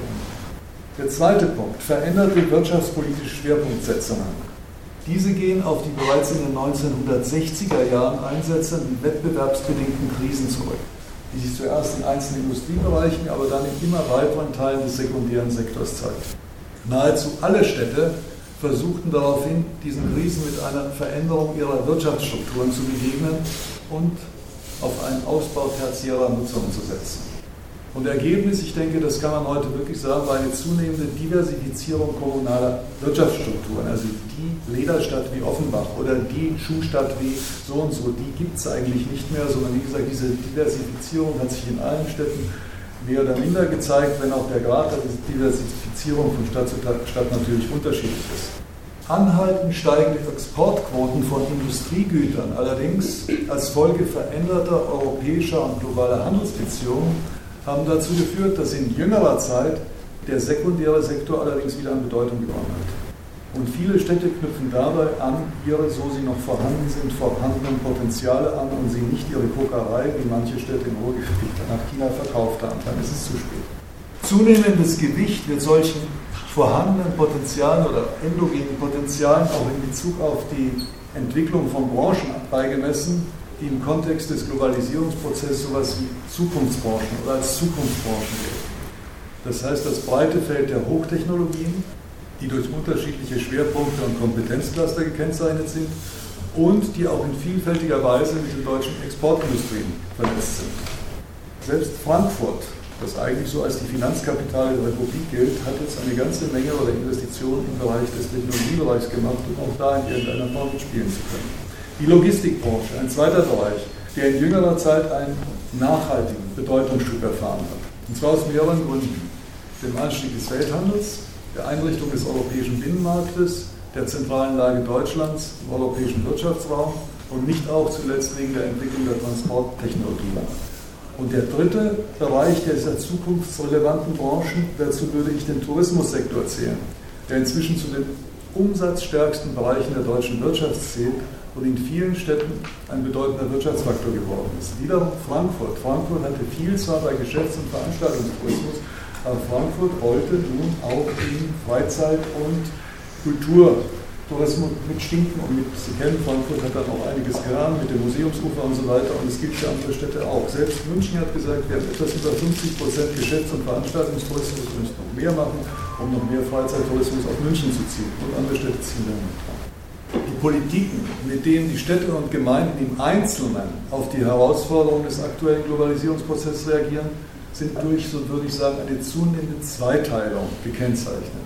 Der zweite Punkt, veränderte wirtschaftspolitische Schwerpunktsetzungen. Diese gehen auf die bereits in den neunzehnhundertsechziger Jahren einsetzenden wettbewerbsbedingten Krisen zurück, die sich zuerst in einzelnen Industriebereichen, aber dann in immer weiteren Teilen des sekundären Sektors zeigten. Nahezu alle Städte versuchten daraufhin, diesen Krisen mit einer Veränderung ihrer Wirtschaftsstrukturen zu begegnen und auf einen Ausbau tertiärer Nutzung zu setzen. Und Ergebnis, ich denke, das kann man heute wirklich sagen, war eine zunehmende Diversifizierung kommunaler Wirtschaftsstrukturen. Also die Lederstadt wie Offenbach oder die Schuhstadt wie so und so, die gibt es eigentlich nicht mehr, sondern wie gesagt, diese Diversifizierung hat sich in allen Städten mehr oder minder gezeigt, wenn auch der Grad der Diversifizierung von Stadt zu Stadt natürlich unterschiedlich ist. Anhaltend steigende Exportquoten von Industriegütern allerdings als Folge veränderter europäischer und globaler Handelsbeziehungen haben dazu geführt, dass in jüngerer Zeit der sekundäre Sektor allerdings wieder an Bedeutung gewonnen hat. Und viele Städte knüpfen dabei an ihre, so sie noch vorhanden sind, vorhandenen Potenziale an und sie nicht ihre Kokerei, wie manche Städte im Ruhrgebiet nach China verkauft haben. Dann ist es zu spät. Zunehmendes Gewicht wird solchen vorhandenen Potenzialen oder endogenen Potenzialen auch in Bezug auf die Entwicklung von Branchen beigemessen, die im Kontext des Globalisierungsprozesses sowas wie Zukunftsbranchen oder als Zukunftsbranchen gelten. Das heißt, das breite Feld der Hochtechnologien, die durch unterschiedliche Schwerpunkte und Kompetenzcluster gekennzeichnet sind und die auch in vielfältiger Weise mit den deutschen Exportindustrien vernetzt sind. Selbst Frankfurt, das eigentlich so als die Finanzkapitale der Republik gilt, hat jetzt eine ganze Menge oder Investitionen im Bereich des Technologiebereichs gemacht, um auch da in irgendeiner Form mitspielen zu können. Die Logistikbranche, ein zweiter Bereich, der in jüngerer Zeit einen nachhaltigen Bedeutungsschub erfahren hat. Und zwar aus mehreren Gründen. Dem Anstieg des Welthandels, der Einrichtung des europäischen Binnenmarktes, der zentralen Lage Deutschlands im europäischen Wirtschaftsraum und nicht auch zuletzt wegen der Entwicklung der Transporttechnologie. Und der dritte Bereich dieser zukunftsrelevanten Branchen, dazu würde ich den Tourismussektor zählen, der inzwischen zu den umsatzstärksten Bereichen der deutschen Wirtschaft zählt und in vielen Städten ein bedeutender Wirtschaftsfaktor geworden ist. Wiederum Frankfurt. Frankfurt hatte viel zwar bei Geschäfts- und Veranstaltungstourismus, aber Frankfurt wollte nun auch in Freizeit- und Kulturtourismus mitstinken und mit, Sie kennen, Frankfurt hat dann auch einiges getan mit dem Museumsufer und so weiter und es gilt für andere Städte auch. Selbst München hat gesagt, wir haben etwas über fünfzig Prozent Geschäfts- und Veranstaltungstourismus, wir müssen noch mehr machen, um noch mehr Freizeittourismus auf München zu ziehen und andere Städte ziehen damit dran. Die Politiken, mit denen die Städte und Gemeinden im Einzelnen auf die Herausforderungen des aktuellen Globalisierungsprozesses reagieren, sind durch, so würde ich sagen, eine zunehmende Zweiteilung gekennzeichnet.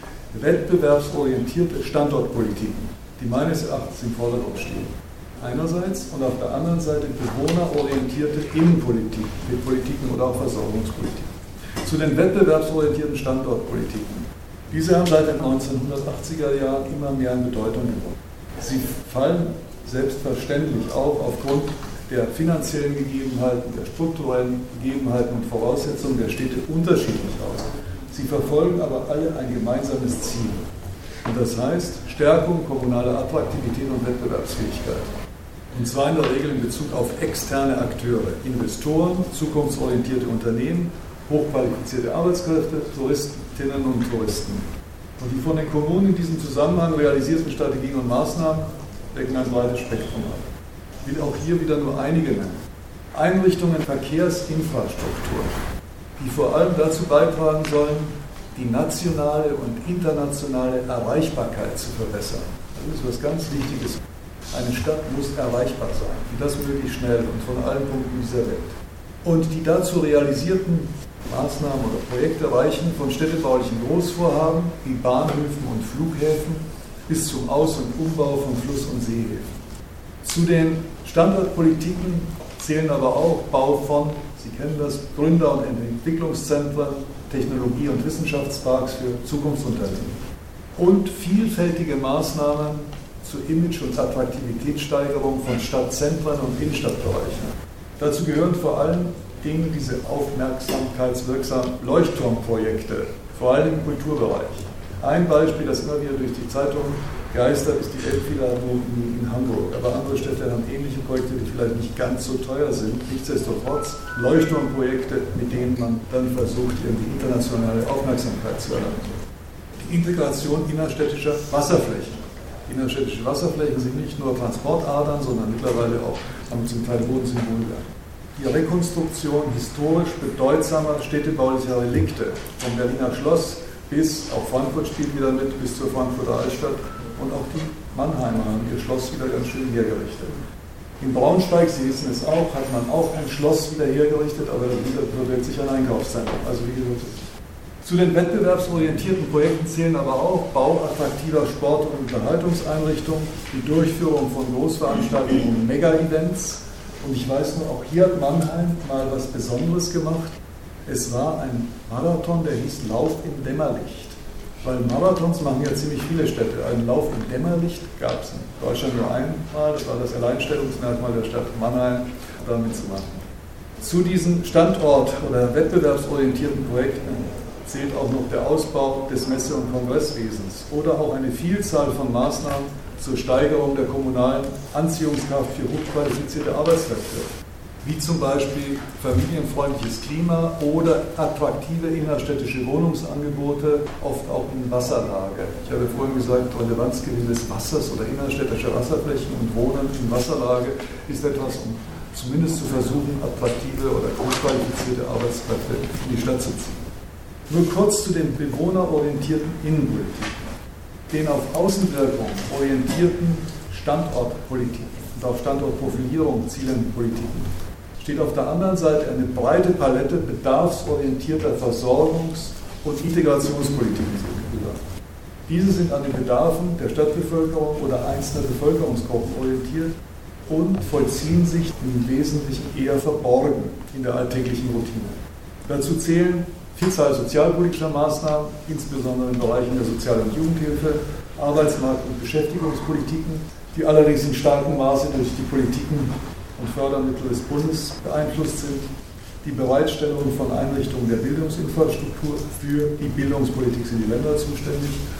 Wettbewerbsorientierte Standortpolitiken, die meines Erachtens im Vordergrund stehen. Einerseits und auf der anderen Seite bewohnerorientierte Innenpolitik, mit Politiken oder auch Versorgungspolitik. Zu den wettbewerbsorientierten Standortpolitiken. Diese haben seit den neunzehnhundertachtziger Jahren immer mehr an Bedeutung gewonnen. Sie fallen selbstverständlich auch aufgrund der finanziellen Gegebenheiten, der strukturellen Gegebenheiten und Voraussetzungen der Städte unterschiedlich aus. Sie verfolgen aber alle ein gemeinsames Ziel. Und das heißt Stärkung kommunaler Attraktivität und Wettbewerbsfähigkeit. Und zwar in der Regel in Bezug auf externe Akteure, Investoren, zukunftsorientierte Unternehmen, hochqualifizierte Arbeitskräfte, Touristinnen und Touristen. Und die von den Kommunen in diesem Zusammenhang realisierten Strategien und Maßnahmen decken ein breites Spektrum ab. Ich will auch hier wieder nur einige nennen. Einrichtungen Verkehrsinfrastruktur, die vor allem dazu beitragen sollen, die nationale und internationale Erreichbarkeit zu verbessern. Das ist was ganz Wichtiges. Eine Stadt muss erreichbar sein, wie das möglichst schnell und von allen Punkten dieser Welt. Und die dazu realisierten Maßnahmen oder Projekte reichen von städtebaulichen Großvorhaben wie Bahnhöfen und Flughäfen bis zum Aus- und Umbau von Fluss- und Seehäfen. Zu den Standortpolitiken zählen aber auch Bau von, Sie kennen das, Gründer- und Entwicklungszentren, Technologie- und Wissenschaftsparks für Zukunftsunternehmen und vielfältige Maßnahmen zur Image- und Attraktivitätssteigerung von Stadtzentren und Innenstadtbereichen. Dazu gehören vor allem Dinge, diese aufmerksamkeitswirksamen Leuchtturmprojekte, vor allem im Kulturbereich. Ein Beispiel, das immer wieder durch die Zeitung geistert, ist die Elbphilharmonie in Hamburg. Aber andere Städte haben ähnliche Projekte, die vielleicht nicht ganz so teuer sind. Nichtsdestotrotz Leuchtturmprojekte, mit denen man dann versucht, irgendwie internationale Aufmerksamkeit zu erlangen. Die Integration innerstädtischer Wasserflächen. Innerstädtische Wasserflächen sind nicht nur Transportadern, sondern mittlerweile auch haben zum Teil Bodensymbolwerke. Die Rekonstruktion historisch bedeutsamer städtebaulicher Relikte vom Berliner Schloss bis, auch Frankfurt spielt wieder mit, bis zur Frankfurter Altstadt und auch die Mannheimer haben ihr Schloss wieder ganz schön hergerichtet. In Braunschweig, Sie wissen es auch, hat man auch ein Schloss wieder hergerichtet, aber dahinter verbirgt sich ein Einkaufszentrum. Also wie gesagt, zu den wettbewerbsorientierten Projekten zählen aber auch Bau attraktiver Sport- und Unterhaltungseinrichtungen, die Durchführung von Großveranstaltungen und Mega-Events. Und ich weiß nur, auch hier hat Mannheim mal was Besonderes gemacht. Es war ein Marathon, der hieß Lauf im Dämmerlicht. Weil Marathons machen ja ziemlich viele Städte. Einen Lauf im Dämmerlicht gab es in Deutschland nur einmal. Das war das Alleinstellungsmerkmal der Stadt Mannheim, damit zu machen. Zu diesen Standort- oder wettbewerbsorientierten Projekten zählt auch noch der Ausbau des Messe- und Kongresswesens oder auch eine Vielzahl von Maßnahmen zur Steigerung der kommunalen Anziehungskraft für hochqualifizierte Arbeitskräfte, wie zum Beispiel familienfreundliches Klima oder attraktive innerstädtische Wohnungsangebote, oft auch in Wasserlage. Ich habe vorhin gesagt, Relevanzgewinn des Wassers oder innerstädtischer Wasserflächen und Wohnen in Wasserlage ist etwas, um zumindest zu versuchen, attraktive oder hochqualifizierte Arbeitskräfte in die Stadt zu ziehen. Nur kurz zu den bewohnerorientierten Innenpolitiken. Den auf Außenwirkung orientierten Standortpolitiken und auf Standortprofilierung zielenden Politiken steht auf der anderen Seite eine breite Palette bedarfsorientierter Versorgungs- und Integrationspolitiken gegenüber. Diese sind an den Bedarfen der Stadtbevölkerung oder einzelner Bevölkerungsgruppen orientiert und vollziehen sich im Wesentlichen eher verborgen in der alltäglichen Routine. Dazu zählen Vielzahl sozialpolitischer Maßnahmen, insbesondere in Bereichen der Sozial- und Jugendhilfe, Arbeitsmarkt- und Beschäftigungspolitiken, die allerdings in starkem Maße durch die Politiken und Fördermittel des Bundes beeinflusst sind, die Bereitstellung von Einrichtungen der Bildungsinfrastruktur, für die Bildungspolitik sind die Länder zuständig,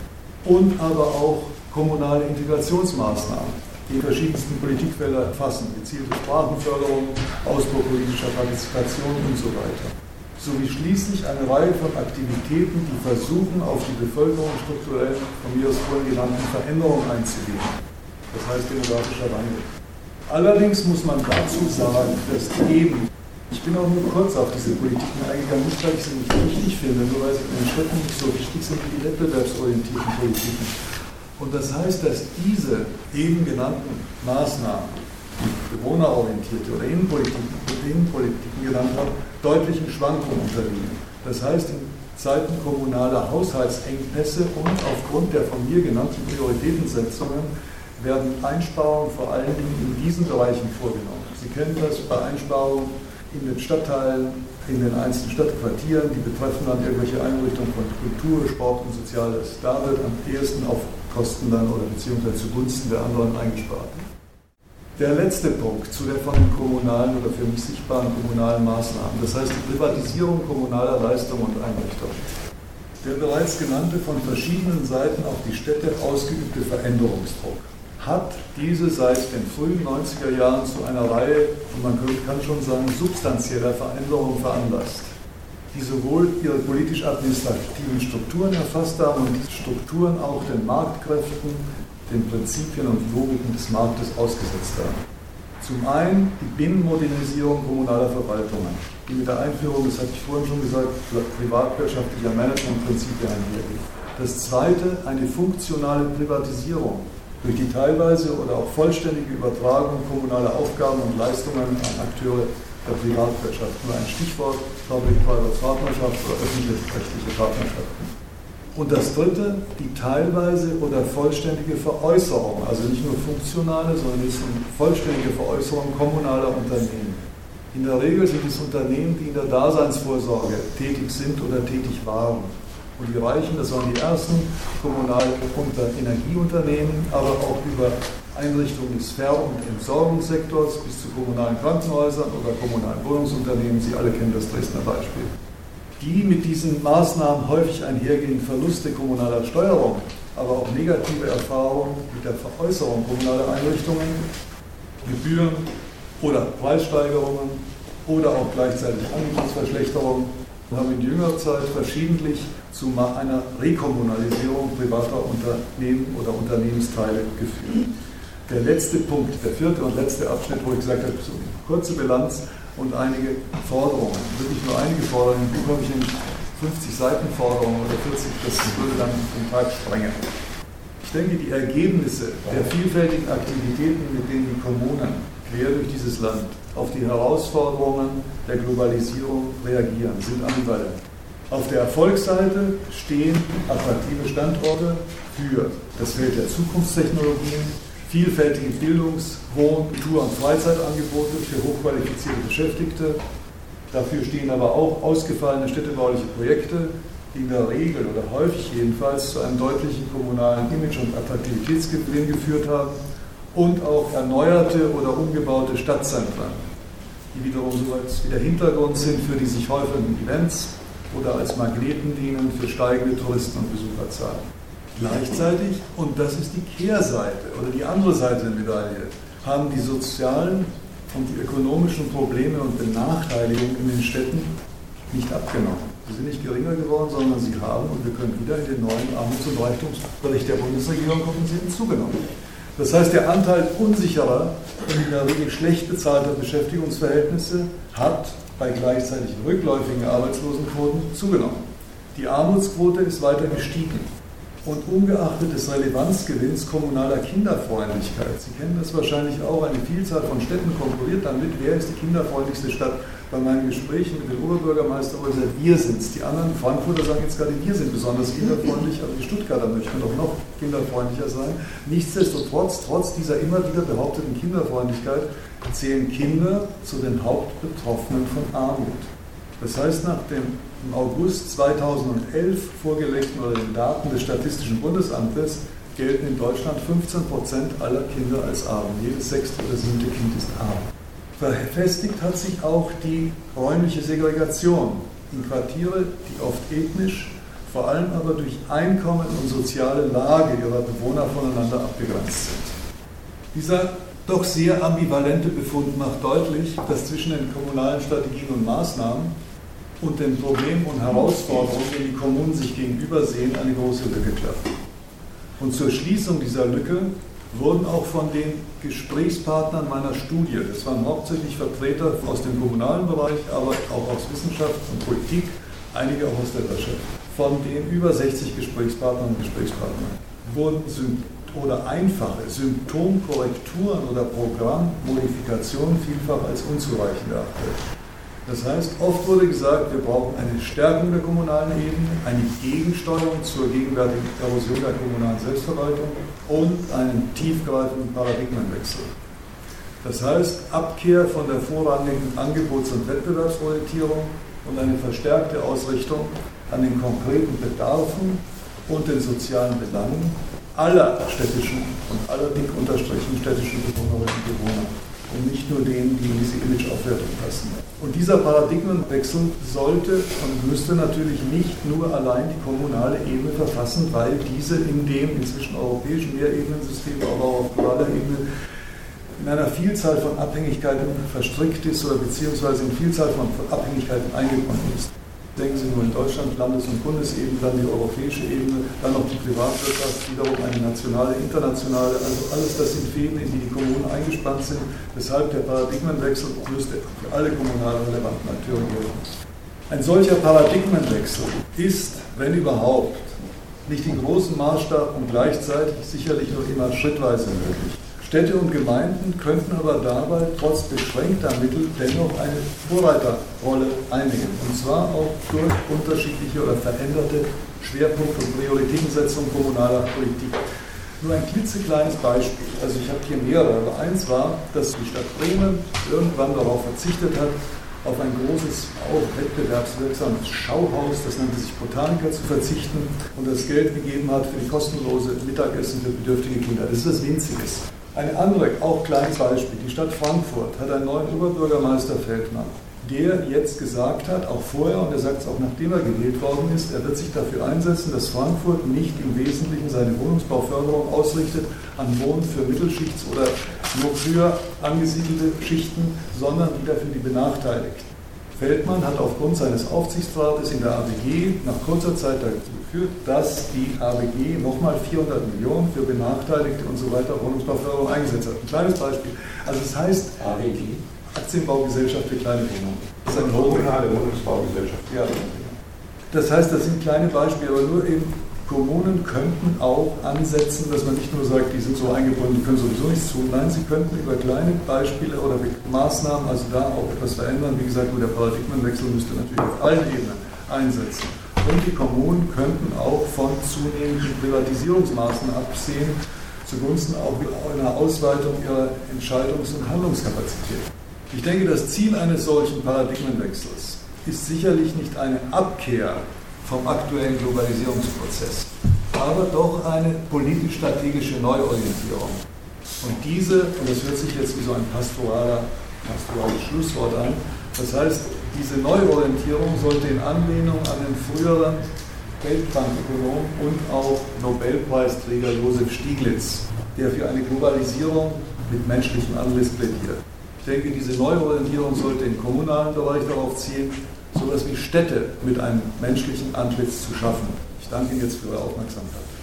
und aber auch kommunale Integrationsmaßnahmen, die verschiedensten Politikfelder erfassen, gezielte Sprachenförderung, Ausbau politischer Partizipation und so weiter. Sowie schließlich eine Reihe von Aktivitäten, die versuchen, auf die Bevölkerung strukturell von mir aus vorhin genannten Veränderungen einzugehen. Das heißt demografischer Wandel. Allerdings muss man dazu sagen, dass eben, ich bin auch nur kurz auf diese Politiken eingegangen, nicht weil ich sie nicht wichtig finde, nur weil sie in den Schritten nicht so wichtig sind wie die wettbewerbsorientierten Politiken. Und das heißt, dass diese eben genannten Maßnahmen, die bewohnerorientierte oder Innenpolitiken, Innenpolitiken genannt habe, deutlichen Schwankungen unterliegen. Das heißt, in Zeiten kommunaler Haushaltsengpässe und aufgrund der von mir genannten Prioritätensetzungen werden Einsparungen vor allen Dingen in diesen Bereichen vorgenommen. Sie kennen das bei Einsparungen in den Stadtteilen, in den einzelnen Stadtquartieren, die betreffen dann irgendwelche Einrichtungen von Kultur, Sport und Soziales. Da wird am ehesten auf Kosten dann oder beziehungsweise zugunsten der anderen eingespart. Der letzte Punkt zu der von den kommunalen oder für mich sichtbaren kommunalen Maßnahmen, das heißt die Privatisierung kommunaler Leistungen und Einrichtungen. Der bereits genannte, von verschiedenen Seiten auf die Städte ausgeübte Veränderungsdruck hat diese seit den frühen neunziger Jahren zu einer Reihe, und man kann schon sagen, substanzieller Veränderungen veranlasst, die sowohl ihre politisch-administrativen Strukturen erfasst haben und diese Strukturen auch den Marktkräften, den Prinzipien und Logiken des Marktes ausgesetzt haben. Zum einen die Binnenmodernisierung kommunaler Verwaltungen, die mit der Einführung, das hatte ich vorhin schon gesagt, privatwirtschaftlicher Managementprinzipien einhergeht. Das zweite, eine funktionale Privatisierung durch die teilweise oder auch vollständige Übertragung kommunaler Aufgaben und Leistungen an Akteure der Privatwirtschaft. Nur ein Stichwort, Public-Private Partnerschaft oder öffentlich-rechtliche Partnerschaften. Und das dritte, die teilweise oder vollständige Veräußerung, also nicht nur funktionale, sondern es sind vollständige Veräußerung kommunaler Unternehmen. In der Regel sind es Unternehmen, die in der Daseinsvorsorge tätig sind oder tätig waren. Und die Reichen, das waren die ersten kommunalen Energieunternehmen, aber auch über Einrichtungen des Ver- und Entsorgungssektors bis zu kommunalen Krankenhäusern oder kommunalen Wohnungsunternehmen. Sie alle kennen das Dresdner Beispiel. Die mit diesen Maßnahmen häufig einhergehenden Verluste kommunaler Steuerung, aber auch negative Erfahrungen mit der Veräußerung kommunaler Einrichtungen, Gebühren oder Preissteigerungen oder auch gleichzeitig Angebotsverschlechterungen haben in jüngerer Zeit verschiedentlich zu einer Rekommunalisierung privater Unternehmen oder Unternehmensteile geführt. Der letzte Punkt, der vierte und letzte Abschnitt, wo ich gesagt habe, so eine kurze Bilanz und einige Forderungen. Wirklich nur einige Forderungen. Wie komme ich in fünfzig Seiten Forderungen oder vierzig? Das würde dann den Tag sprengen. Ich denke, die Ergebnisse der vielfältigen Aktivitäten, mit denen die Kommunen quer durch dieses Land auf die Herausforderungen der Globalisierung reagieren, sind ambivalent. Auf der Erfolgsseite stehen attraktive Standorte für das Feld der Zukunftstechnologien, vielfältige Bildungs-, Wohn-, Kultur- und Freizeitangebote für hochqualifizierte Beschäftigte. Dafür stehen aber auch ausgefallene städtebauliche Projekte, die in der Regel oder häufig jedenfalls zu einem deutlichen kommunalen Image- und Attraktivitätsgewinn geführt haben und auch erneuerte oder umgebaute Stadtzentren, die wiederum so als wie der Hintergrund sind für die sich häufenden Events oder als Magneten dienen für steigende Touristen- und Besucherzahlen. Gleichzeitig, und das ist die Kehrseite oder die andere Seite der Medaille, haben die sozialen und die ökonomischen Probleme und Benachteiligungen in den Städten nicht abgenommen. Sie sind nicht geringer geworden, sondern sie haben, und wir können wieder in den neuen Armuts- und Reichtumsbericht der Bundesregierung gucken, sie haben zugenommen. Das heißt, der Anteil unsicherer und in der Regel schlecht bezahlter Beschäftigungsverhältnisse hat bei gleichzeitig rückläufigen Arbeitslosenquoten zugenommen. Die Armutsquote ist weiter gestiegen. Und ungeachtet des Relevanzgewinns kommunaler Kinderfreundlichkeit, Sie kennen das wahrscheinlich auch, eine Vielzahl von Städten konkurriert damit, wer ist die kinderfreundlichste Stadt. Bei meinen Gesprächen mit den Oberbürgermeistern haben gesagt, wir sind es. Die anderen Frankfurter sagen jetzt gerade, wir sind besonders kinderfreundlich, aber die Stuttgarter möchten doch noch kinderfreundlicher sein. Nichtsdestotrotz, trotz dieser immer wieder behaupteten Kinderfreundlichkeit, zählen Kinder zu den Hauptbetroffenen von Armut. Das heißt, nach dem im August zweitausendelf vorgelegten oder den Daten des Statistischen Bundesamtes gelten in Deutschland fünfzehn Prozent aller Kinder als arm. Jedes sechste oder siebte Kind ist arm. Verfestigt hat sich auch die räumliche Segregation in Quartiere, die oft ethnisch vor allem aber durch Einkommen und soziale Lage ihrer Bewohner voneinander abgegrenzt sind. Dieser doch sehr ambivalente Befund macht deutlich, dass zwischen den kommunalen Strategien und Maßnahmen und den Problemen und Herausforderungen, die die Kommunen sich gegenüber sehen, eine große Lücke klafft. Und zur Schließung dieser Lücke wurden auch von den Gesprächspartnern meiner Studie, das waren hauptsächlich Vertreter aus dem kommunalen Bereich, aber auch aus Wissenschaft und Politik, einige auch aus der Wirtschaft, von den über sechzig Gesprächspartnern und Gesprächspartnern wurden oder einfache Symptomkorrekturen oder Programmmodifikationen vielfach als unzureichend erachtet. Das heißt, oft wurde gesagt, wir brauchen eine Stärkung der kommunalen Ebene, eine Gegensteuerung zur gegenwärtigen Erosion der kommunalen Selbstverwaltung und einen tiefgreifenden Paradigmenwechsel. Das heißt, Abkehr von der vorrangigen Angebots- und Wettbewerbsorientierung und eine verstärkte Ausrichtung an den konkreten Bedarfen und den sozialen Belangen aller städtischen und aller dick unterstrichen städtischen Bewohnerinnen und Bewohner und nicht nur denen, die in diese Imageaufwertung passen. Und dieser Paradigmenwechsel sollte und müsste natürlich nicht nur allein die kommunale Ebene verfassen, weil diese in dem inzwischen europäischen Mehrebenensystem, aber auch auf globaler Ebene in einer Vielzahl von Abhängigkeiten verstrickt ist oder beziehungsweise in Vielzahl von Abhängigkeiten eingebunden ist. Denken Sie nur in Deutschland, Landes- und Bundesebene, dann die europäische Ebene, dann noch die Privatwirtschaft, wiederum eine nationale, internationale, also alles das sind Fäden, in die die Kommunen eingespannt sind, weshalb der Paradigmenwechsel müsste für alle kommunal relevanten Akteure gelten. Ein solcher Paradigmenwechsel ist, wenn überhaupt, nicht in großem Maßstab und gleichzeitig sicherlich nur immer schrittweise möglich. Städte und Gemeinden könnten aber dabei trotz beschränkter Mittel dennoch eine Vorreiterrolle einnehmen. Und zwar auch durch unterschiedliche oder veränderte Schwerpunkt- und Prioritätensetzung kommunaler Politik. Nur ein klitzekleines Beispiel, also ich habe hier mehrere, aber eins war, dass die Stadt Bremen irgendwann darauf verzichtet hat, auf ein großes, auch wettbewerbswirksames Schauhaus, das nannte sich Botanica, zu verzichten und das Geld gegeben hat für die kostenlose Mittagessen für bedürftige Kinder. Das ist was Winziges. Ein anderes, auch kleines Beispiel, die Stadt Frankfurt hat einen neuen Oberbürgermeister Feldmann, der jetzt gesagt hat, auch vorher, und er sagt es auch nachdem er gewählt worden ist, er wird sich dafür einsetzen, dass Frankfurt nicht im Wesentlichen seine Wohnungsbauförderung ausrichtet an Wohnen für Mittelschichts- oder nur höher angesiedelte Schichten, sondern wieder für die Benachteiligten. Feldmann hat aufgrund seines Aufsichtsrates in der A B G nach kurzer Zeit dazu geführt, dass die A B G nochmal vierhundert Millionen für Benachteiligte und so weiter Wohnungsbauförderung eingesetzt hat. Ein kleines Beispiel. Also es heißt A B G? Aktienbaugesellschaft für kleine Wohnungen. Das ist eine kommunale Wohnungsbaugesellschaft. Ja. Das heißt, das sind kleine Beispiele, aber nur eben Kommunen könnten auch ansetzen, dass man nicht nur sagt, die sind so eingebunden, die können sowieso nichts tun. Nein, sie könnten über kleine Beispiele oder Maßnahmen, also da auch etwas verändern. Wie gesagt, nur der Paradigmenwechsel müsste natürlich auf allen Ebenen einsetzen. Und die Kommunen könnten auch von zunehmenden Privatisierungsmaßnahmen absehen, zugunsten auch einer Ausweitung ihrer Entscheidungs- und Handlungskapazität. Ich denke, das Ziel eines solchen Paradigmenwechsels ist sicherlich nicht eine Abkehr vom aktuellen Globalisierungsprozess, aber doch eine politisch-strategische Neuorientierung. Und diese, und das hört sich jetzt wie so ein pastoraler, pastorales Schlusswort an, das heißt, diese Neuorientierung sollte in Anlehnung an den früheren Weltbankökonom und auch Nobelpreisträger Josef Stiglitz, der für eine Globalisierung mit menschlichem Antlitz plädiert. Ich denke, diese Neuorientierung sollte im kommunalen Bereich darauf zielen, so etwas wie Städte mit einem menschlichen Antlitz zu schaffen. Ich danke Ihnen jetzt für Ihre Aufmerksamkeit.